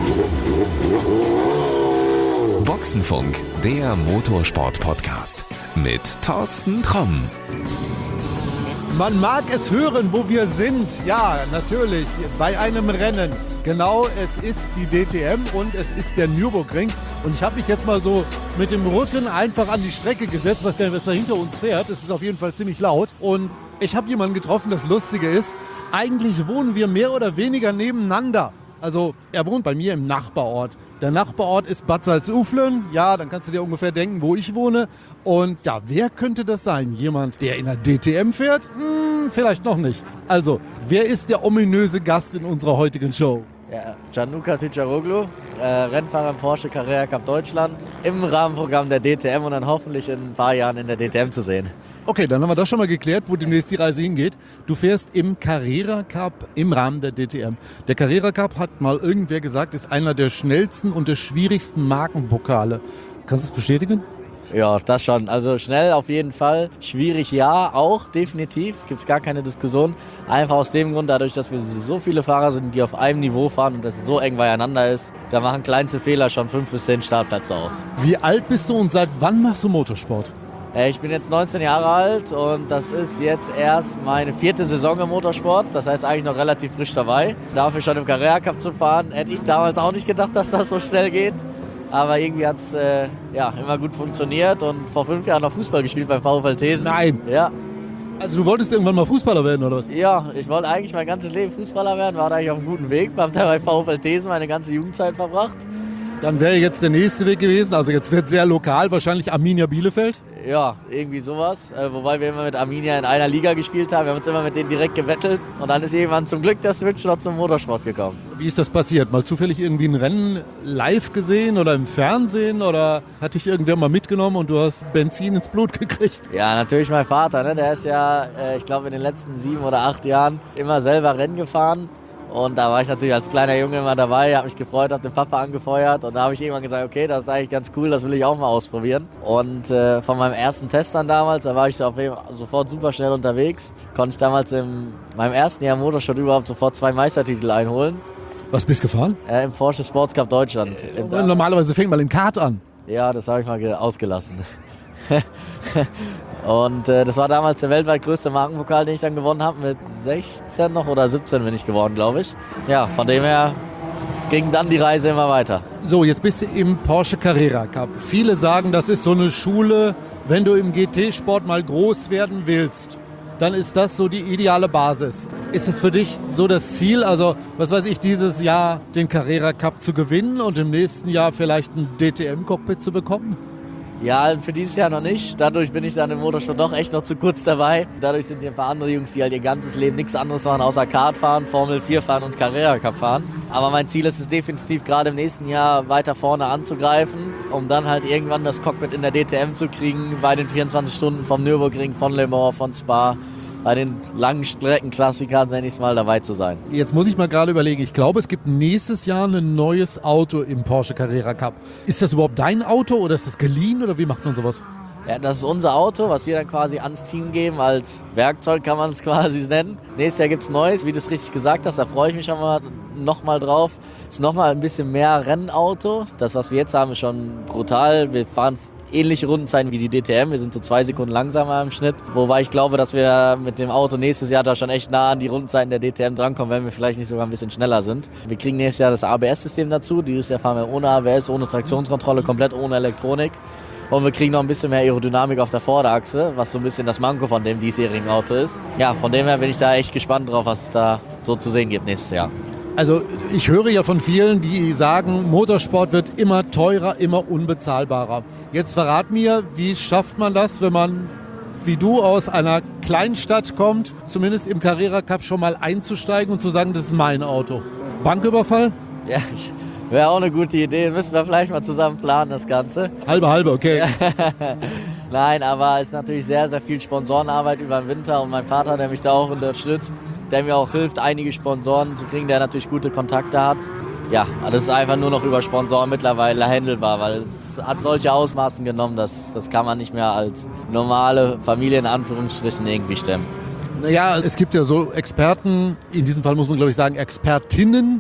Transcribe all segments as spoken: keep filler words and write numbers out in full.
Boxenfunk, der Motorsport-Podcast mit Thorsten Tromm. Man mag es hören, wo wir sind. Ja, natürlich, bei einem Rennen. Genau, es ist die D T M und es ist der Nürburgring. Und ich habe mich jetzt mal so mit dem Rücken einfach an die Strecke gesetzt, was da hinter uns fährt. Es ist auf jeden Fall ziemlich laut. Und ich habe jemanden getroffen, das Lustige ist, eigentlich wohnen wir mehr oder weniger nebeneinander. Also er wohnt bei mir im Nachbarort. Der Nachbarort ist Bad Salzuflen. Ja, dann kannst du dir ungefähr denken, wo ich wohne. Und ja, wer könnte das sein? Jemand, der in der D T M fährt? Hm, vielleicht noch nicht. Also, wer ist der ominöse Gast in unserer heutigen Show? Ja, Gianluca Ticciaroglu, äh, Rennfahrer im Porsche Carrera Cup Deutschland, im Rahmenprogramm der D T M und dann hoffentlich in ein paar Jahren in der D T M zu sehen. Okay, dann haben wir das schon mal geklärt, wo demnächst die Reise hingeht. Du fährst im Carrera Cup im Rahmen der D T M. Der Carrera Cup, hat mal irgendwer gesagt, ist einer der schnellsten und der schwierigsten Markenpokale. Kannst du es bestätigen? Ja, das schon. Also schnell auf jeden Fall. Schwierig ja, auch definitiv. Gibt es gar keine Diskussion. Einfach aus dem Grund, dadurch, dass wir so viele Fahrer sind, die auf einem Niveau fahren und das so eng beieinander ist, da machen kleinste Fehler schon fünf bis zehn Startplätze aus. Wie alt bist du und seit wann machst du Motorsport? Ich bin jetzt neunzehn Jahre alt und das ist jetzt erst meine vierte Saison im Motorsport. Das heißt eigentlich noch relativ frisch dabei. Dafür schon im Carrera Cup zu fahren, hätte ich damals auch nicht gedacht, dass das so schnell geht. Aber irgendwie hat es äh, ja, immer gut funktioniert und vor fünf Jahren noch Fußball gespielt beim VfL Thesen. Nein! Ja. Also du wolltest irgendwann mal Fußballer werden, oder was? Ja, ich wollte eigentlich mein ganzes Leben Fußballer werden, war da eigentlich auf einem guten Weg. Habe da bei VfL Thesen meine ganze Jugendzeit verbracht. Dann wäre jetzt der nächste Weg gewesen, also jetzt wird sehr lokal, wahrscheinlich Arminia Bielefeld. Ja, irgendwie sowas. Äh, wobei wir immer mit Arminia in einer Liga gespielt haben. Wir haben uns immer mit denen direkt gewettelt. Und dann ist irgendwann zum Glück der Switch noch zum Motorsport gekommen. Wie ist das passiert? Mal zufällig irgendwie ein Rennen live gesehen oder im Fernsehen? Oder hat dich irgendwer mal mitgenommen und du hast Benzin ins Blut gekriegt? Ja, natürlich mein Vater. Ne? Der ist ja, äh, ich glaube, in den letzten sieben oder acht Jahren immer selber Rennen gefahren. Und da war ich natürlich als kleiner Junge immer dabei, habe mich gefreut, habe den Papa angefeuert und da habe ich irgendwann gesagt, okay, das ist eigentlich ganz cool, das will ich auch mal ausprobieren. Und äh, von meinem ersten Test dann damals, da war ich auf jeden Fall sofort super schnell unterwegs, konnte ich damals in meinem ersten Jahr im Motorsport überhaupt sofort zwei Meistertitel einholen. Was bist du gefahren? Äh, Im Porsche Sports Cup Deutschland. Äh, normalerweise fängt man im Kart an. Ja, das habe ich mal ge- ausgelassen. Und äh, das war damals der weltweit größte Markenpokal, den ich dann gewonnen habe. Mit sechzehn noch oder siebzehn bin ich geworden, glaube ich. Ja, von dem her ging dann die Reise immer weiter. So, jetzt bist du im Porsche Carrera Cup. Viele sagen, das ist so eine Schule, wenn du im G T-Sport mal groß werden willst, dann ist das so die ideale Basis. Ist es für dich so das Ziel, also was weiß ich, dieses Jahr den Carrera Cup zu gewinnen und im nächsten Jahr vielleicht ein D T M-Cockpit zu bekommen? Ja, für dieses Jahr noch nicht. Dadurch bin ich dann im Motorsport doch echt noch zu kurz dabei. Dadurch sind hier ein paar andere Jungs, die halt ihr ganzes Leben nichts anderes machen, außer Kart fahren, Formel vier fahren und Carrera Cup fahren. Aber mein Ziel ist es definitiv, gerade im nächsten Jahr weiter vorne anzugreifen, um dann halt irgendwann das Cockpit in der D T M zu kriegen, bei den vierundzwanzig Stunden vom Nürburgring, von Le Mans, von Spa, bei den langen Streckenklassikern, nenne ich es mal, dabei zu sein. Jetzt muss ich mal gerade überlegen, ich glaube, es gibt nächstes Jahr ein neues Auto im Porsche Carrera Cup. Ist das überhaupt dein Auto oder ist das geliehen oder wie macht man sowas? Ja, das ist unser Auto, was wir dann quasi ans Team geben, als Werkzeug kann man es quasi nennen. Nächstes Jahr gibt es Neues, wie du es richtig gesagt hast, da freue ich mich schon mal nochmal drauf. Ist nochmal ein bisschen mehr Rennauto. Das, was wir jetzt haben, ist schon brutal. Wir fahren ähnliche Rundenzeiten wie die D T M. Wir sind so zwei Sekunden langsamer im Schnitt. Wobei ich glaube, dass wir mit dem Auto nächstes Jahr da schon echt nah an die Rundenzeiten der D T M drankommen, wenn wir vielleicht nicht sogar ein bisschen schneller sind. Wir kriegen nächstes Jahr das A B S-System dazu. Dieses Jahr fahren wir ohne A B S, ohne Traktionskontrolle, komplett ohne Elektronik. Und wir kriegen noch ein bisschen mehr Aerodynamik auf der Vorderachse, was so ein bisschen das Manko von dem diesjährigen Auto ist. Ja, von dem her bin ich da echt gespannt drauf, was es da so zu sehen gibt nächstes Jahr. Also ich höre ja von vielen, die sagen, Motorsport wird immer teurer, immer unbezahlbarer. Jetzt verrat mir, wie schafft man das, wenn man, wie du, aus einer Kleinstadt kommt, zumindest im Carrera Cup schon mal einzusteigen und zu sagen, das ist mein Auto. Banküberfall? Ja, wäre auch eine gute Idee. Müssen wir vielleicht mal zusammen planen, das Ganze. Halbe, halbe, okay. Nein, aber es ist natürlich sehr, sehr viel Sponsorenarbeit über den Winter und mein Vater, der mich da auch unterstützt, der mir auch hilft, einige Sponsoren zu kriegen, der natürlich gute Kontakte hat. Ja, das ist einfach nur noch über Sponsoren mittlerweile handelbar, weil es hat solche Ausmaßen genommen, dass das kann man nicht mehr als normale Familie in Anführungsstrichen irgendwie stemmen. Naja, es gibt ja so Experten, in diesem Fall muss man glaube ich sagen Expertinnen,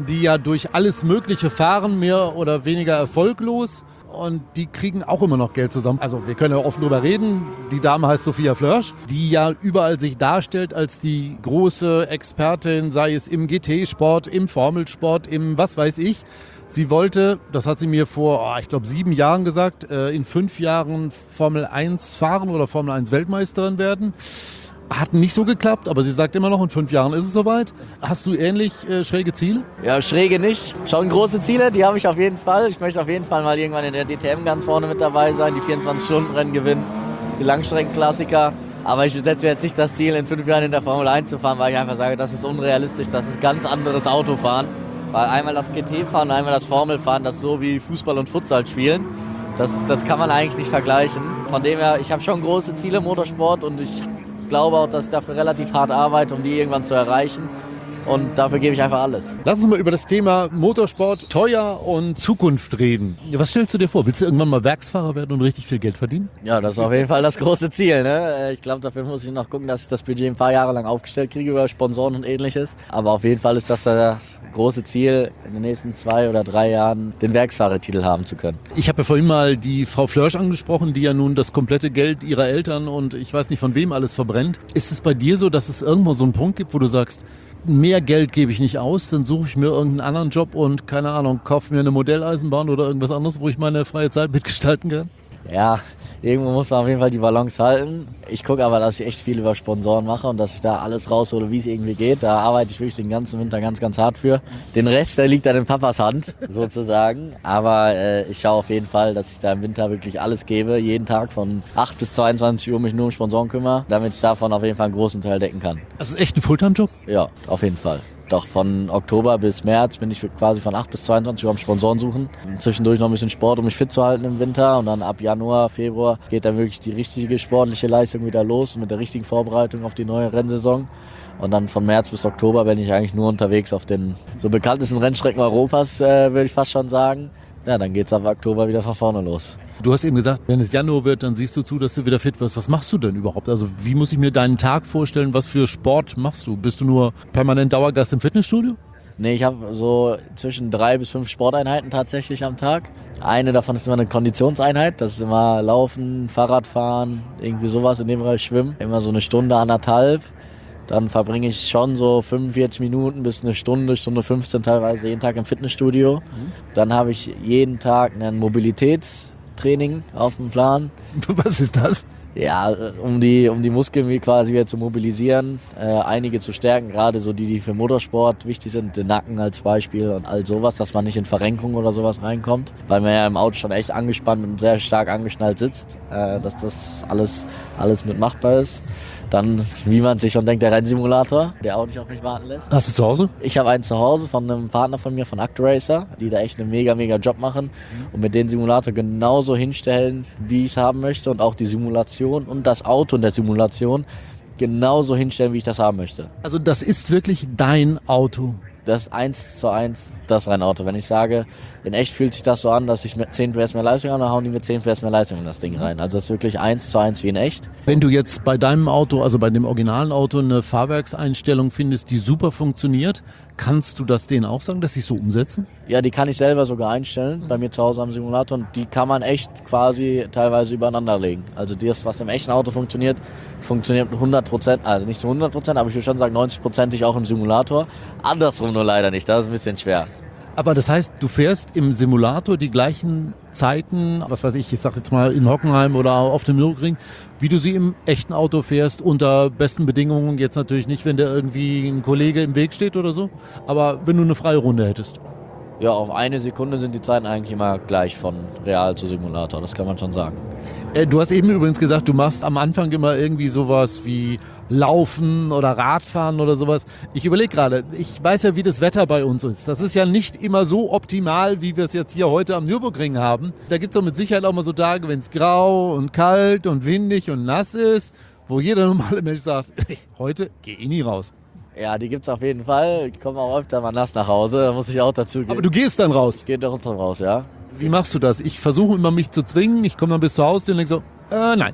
die ja durch alles Mögliche fahren, mehr oder weniger erfolglos. Und die kriegen auch immer noch Geld zusammen. Also wir können ja offen drüber reden. Die Dame heißt Sophia Flörsch, die ja überall sich darstellt als die große Expertin, sei es im G T-Sport, im Formelsport, im was weiß ich. Sie wollte, das hat sie mir vor, oh, ich glaube, sieben Jahren gesagt, äh, in fünf Jahren Formel eins fahren oder Formel eins Weltmeisterin werden. Hat nicht so geklappt, aber sie sagt immer noch, in fünf Jahren ist es soweit. Hast du ähnlich äh, schräge Ziele? Ja, schräge nicht. Schon große Ziele, die habe ich auf jeden Fall. Ich möchte auf jeden Fall mal irgendwann in der D T M ganz vorne mit dabei sein, die vierundzwanzig-Stunden-Rennen gewinnen, die Langstreckenklassiker. Aber ich setze mir jetzt nicht das Ziel, in fünf Jahren in der Formel eins zu fahren, weil ich einfach sage, das ist unrealistisch, das ist ganz anderes Autofahren. Weil einmal das G T-Fahren und einmal das Formelfahren, das ist so wie Fußball und Futsal spielen. Das, das kann man eigentlich nicht vergleichen. Von dem her, ich habe schon große Ziele im Motorsport und ich glaube auch, dass ich dafür relativ hart arbeite, um die irgendwann zu erreichen. Und dafür gebe ich einfach alles. Lass uns mal über das Thema Motorsport, teuer und Zukunft reden. Was stellst du dir vor? Willst du irgendwann mal Werksfahrer werden und richtig viel Geld verdienen? Ja, das ist auf jeden Fall das große Ziel. Ne? Ich glaube, dafür muss ich noch gucken, dass ich das Budget ein paar Jahre lang aufgestellt kriege über Sponsoren und ähnliches. Aber auf jeden Fall ist das das große Ziel, in den nächsten zwei oder drei Jahren den Werksfahrertitel haben zu können. Ich habe ja vorhin mal die Frau Flörsch angesprochen, die ja nun das komplette Geld ihrer Eltern und ich weiß nicht von wem alles verbrennt. Ist es bei dir so, dass es irgendwo so einen Punkt gibt, wo du sagst, mehr Geld gebe ich nicht aus, dann suche ich mir irgendeinen anderen Job und, keine Ahnung, kaufe mir eine Modelleisenbahn oder irgendwas anderes, wo ich meine freie Zeit mitgestalten kann? Ja, irgendwo muss man auf jeden Fall die Balance halten. Ich gucke aber, dass ich echt viel über Sponsoren mache und dass ich da alles raushole, wie es irgendwie geht. Da arbeite ich wirklich den ganzen Winter ganz, ganz hart für. Den Rest, der liegt dann in Papas Hand, sozusagen. Aber äh, ich schaue auf jeden Fall, dass ich da im Winter wirklich alles gebe. Jeden Tag von acht bis zweiundzwanzig Uhr mich nur um Sponsoren kümmere, damit ich davon auf jeden Fall einen großen Teil decken kann. Das ist echt ein Fulltime-Job? Ja, auf jeden Fall. Doch, von Oktober bis März bin ich quasi von acht bis zweiundzwanzig Uhr am Sponsoren suchen. Zwischendurch noch ein bisschen Sport, um mich fit zu halten im Winter. Und dann ab Januar, Februar geht dann wirklich die richtige sportliche Leistung wieder los mit der richtigen Vorbereitung auf die neue Rennsaison. Und dann von März bis Oktober bin ich eigentlich nur unterwegs auf den so bekanntesten Rennstrecken Europas, äh, würde ich fast schon sagen. Ja, dann geht's ab Oktober wieder von vorne los. Du hast eben gesagt, wenn es Januar wird, dann siehst du zu, dass du wieder fit wirst. Was machst du denn überhaupt? Also wie muss ich mir deinen Tag vorstellen? Was für Sport machst du? Bist du nur permanent Dauergast im Fitnessstudio? Nee, ich habe so zwischen drei bis fünf Sporteinheiten tatsächlich am Tag. Eine davon ist immer eine Konditionseinheit. Das ist immer Laufen, Fahrradfahren, irgendwie sowas in dem Bereich, Schwimmen. Immer so eine Stunde, anderthalb. Dann verbringe ich schon so fünfundvierzig Minuten bis eine Stunde, Stunde fünfzehn teilweise jeden Tag im Fitnessstudio. Mhm. Dann habe ich jeden Tag einen Mobilitätstraining auf dem Plan. Was ist das? Ja, um die, um die Muskeln wie quasi wieder zu mobilisieren, äh, einige zu stärken, gerade so die, die für Motorsport wichtig sind, den Nacken als Beispiel und all sowas, dass man nicht in Verrenkung oder sowas reinkommt, weil man ja im Auto schon echt angespannt und sehr stark angeschnallt sitzt, äh, dass das alles, alles mit machbar ist. Dann, wie man sich schon denkt, der Rennsimulator, der auch nicht auf mich warten lässt. Hast du zu Hause? Ich habe einen zu Hause von einem Partner von mir, von Acteracer, die da echt einen mega, mega Job machen und mit den Simulator genauso hinstellen, wie ich es haben möchte und auch die Simulation und das Auto in der Simulation genauso hinstellen, wie ich das haben möchte. Also das ist wirklich dein Auto? Das ist eins zu eins das Rennauto. Wenn ich sage, in echt fühlt sich das so an, dass ich mit zehn P S mehr Leistung habe, dann hauen die mit zehn P S mehr Leistung in das Ding rein. Also das ist wirklich eins zu eins wie in echt. Wenn du jetzt bei deinem Auto, also bei dem originalen Auto, eine Fahrwerkseinstellung findest, die super funktioniert, kannst du das denen auch sagen, dass sie es so umsetzen? Ja, die kann ich selber sogar einstellen, bei mir zu Hause am Simulator. Und die kann man echt quasi teilweise übereinander legen. Also das, was im echten Auto funktioniert, funktioniert hundert Prozent, also nicht zu hundert Prozent, aber ich würde schon sagen neunzig Prozent auch im Simulator. Andersrum nur leider nicht, das ist ein bisschen schwer. Aber das heißt, du fährst im Simulator die gleichen Zeiten, was weiß ich, ich sag jetzt mal in Hockenheim oder auf dem Nürburgring, wie du sie im echten Auto fährst, unter besten Bedingungen. Jetzt natürlich nicht, wenn da irgendwie ein Kollege im Weg steht oder so, aber wenn du eine freie Runde hättest. Ja, auf eine Sekunde sind die Zeiten eigentlich immer gleich von Real zu Simulator, das kann man schon sagen. Äh, du hast eben übrigens gesagt, du machst am Anfang immer irgendwie sowas wie Laufen oder Radfahren oder sowas. Ich überlege gerade, ich weiß ja, wie das Wetter bei uns ist. Das ist ja nicht immer so optimal, wie wir es jetzt hier heute am Nürburgring haben. Da gibt es doch mit Sicherheit auch mal so Tage, wenn es grau und kalt und windig und nass ist, wo jeder normale Mensch sagt, heute geh ich nie raus. Ja, die gibt's auf jeden Fall. Ich komme auch öfter mal nass nach Hause, da muss ich auch dazu gehen. Aber du gehst dann raus? Ich gehe doch trotzdem raus, ja. Wie machst du das? Ich versuche immer, mich zu zwingen. Ich komme dann bis zu Hause und denke so, äh, nein.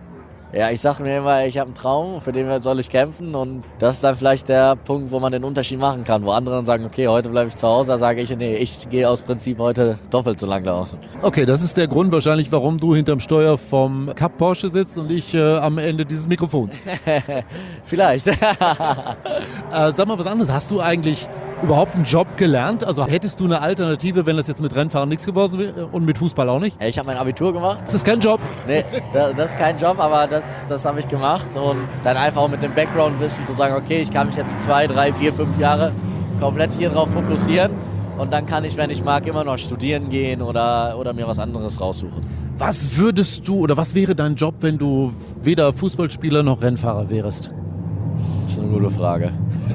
Ja, ich sag mir immer, ich habe einen Traum, für den soll ich kämpfen und das ist dann vielleicht der Punkt, wo man den Unterschied machen kann, wo andere dann sagen, okay, heute bleibe ich zu Hause, da sage ich, nee, ich gehe aus Prinzip heute doppelt so lang laufen. Okay, das ist der Grund wahrscheinlich, warum du hinterm Steuer vom Cup Porsche sitzt und ich äh, am Ende dieses Mikrofons. Vielleicht. äh, sag mal was anderes, hast du eigentlich überhaupt einen Job gelernt? Also hättest du eine Alternative, wenn das jetzt mit Rennfahren nichts geworden wäre und mit Fußball auch nicht? Ich habe mein Abitur gemacht. Das ist kein Job? Nee, das, das ist kein Job, aber das, das habe ich gemacht und dann einfach auch mit dem Background-Wissen zu sagen, okay, ich kann mich jetzt zwei, drei, vier, fünf Jahre komplett hier drauf fokussieren und dann kann ich, wenn ich mag, immer noch studieren gehen oder, oder mir was anderes raussuchen. Was würdest du oder was wäre dein Job, wenn du weder Fußballspieler noch Rennfahrer wärst? Das ist eine gute Frage.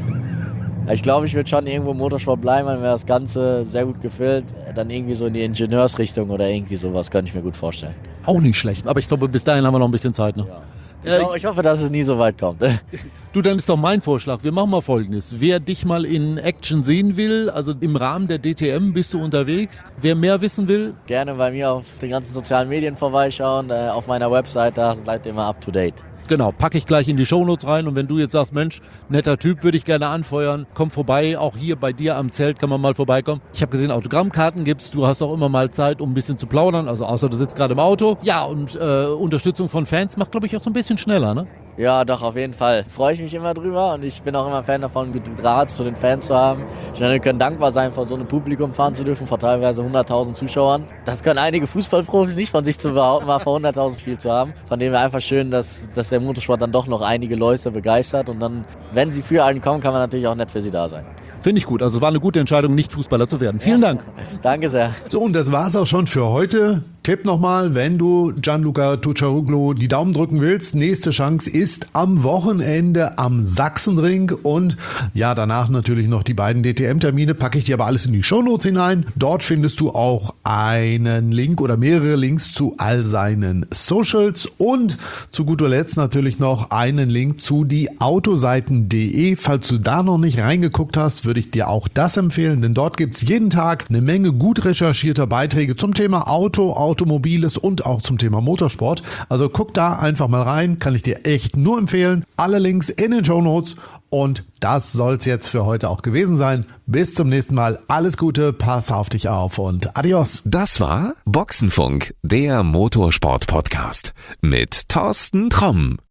Ich glaube, ich würde schon irgendwo im Motorsport bleiben, wenn mir das Ganze sehr gut gefällt. Dann irgendwie so in die Ingenieursrichtung oder irgendwie sowas, könnte ich mir gut vorstellen. Auch nicht schlecht, aber ich glaube, bis dahin haben wir noch ein bisschen Zeit. Ne? Ja. Ich, ho- ich hoffe, dass es nie so weit kommt. Du, dann ist doch mein Vorschlag. Wir machen mal Folgendes. Wer dich mal in Action sehen will, also im Rahmen der D T M bist du unterwegs. Wer mehr wissen will, Gerne bei mir auf den ganzen sozialen Medien vorbeischauen, äh, auf meiner Website, da bleibt immer up to date. genau, packe ich gleich in die Shownotes rein. Und wenn du jetzt sagst, Mensch, netter Typ, würde ich gerne anfeuern, komm vorbei. Auch hier bei dir am Zelt kann man mal vorbeikommen. Ich habe gesehen, Autogrammkarten gibt's. Du hast auch immer mal Zeit, um ein bisschen zu plaudern. Also außer du sitzt gerade im Auto. Ja, und äh, Unterstützung von Fans macht, glaube ich, auch so ein bisschen schneller, ne? Ja, doch, auf jeden Fall. Freue ich mich immer drüber und ich bin auch immer Fan davon, guten Draht zu den Fans zu haben. Ich meine, wir können dankbar sein, vor so einem Publikum fahren zu dürfen, vor teilweise hunderttausend Zuschauern. Das können einige Fußballprofis nicht von sich zu behaupten, mal vor hunderttausend Spiel zu haben. Von dem wäre einfach schön, dass, dass der Motorsport dann doch noch einige Leute begeistert und dann, wenn sie für einen kommen, kann man natürlich auch nett für sie da sein. Finde ich gut. Also es war eine gute Entscheidung, nicht Fußballer zu werden. Vielen Dank. Danke sehr. So, und das war's auch schon für heute. Tipp nochmal, wenn du Gianluca Tucciaroglu die Daumen drücken willst, nächste Chance ist am Wochenende am Sachsenring und ja, danach natürlich noch die beiden D T M-Termine, packe ich dir aber alles in die Shownotes hinein. Dort findest du auch einen Link oder mehrere Links zu all seinen Socials und zu guter Letzt natürlich noch einen Link zu die autoseiten punkt de. Falls du da noch nicht reingeguckt hast, würde ich dir auch das empfehlen, denn dort gibt's jeden Tag eine Menge gut recherchierter Beiträge zum Thema Auto, Automobiles und auch zum Thema Motorsport. Also guck da einfach mal rein, kann ich dir echt nur empfehlen. Alle Links in den Shownotes und das soll's jetzt für heute auch gewesen sein. Bis zum nächsten Mal. Alles Gute, pass auf dich auf und adios. Das war Boxenfunk, der Motorsport-Podcast mit Thorsten Tromm.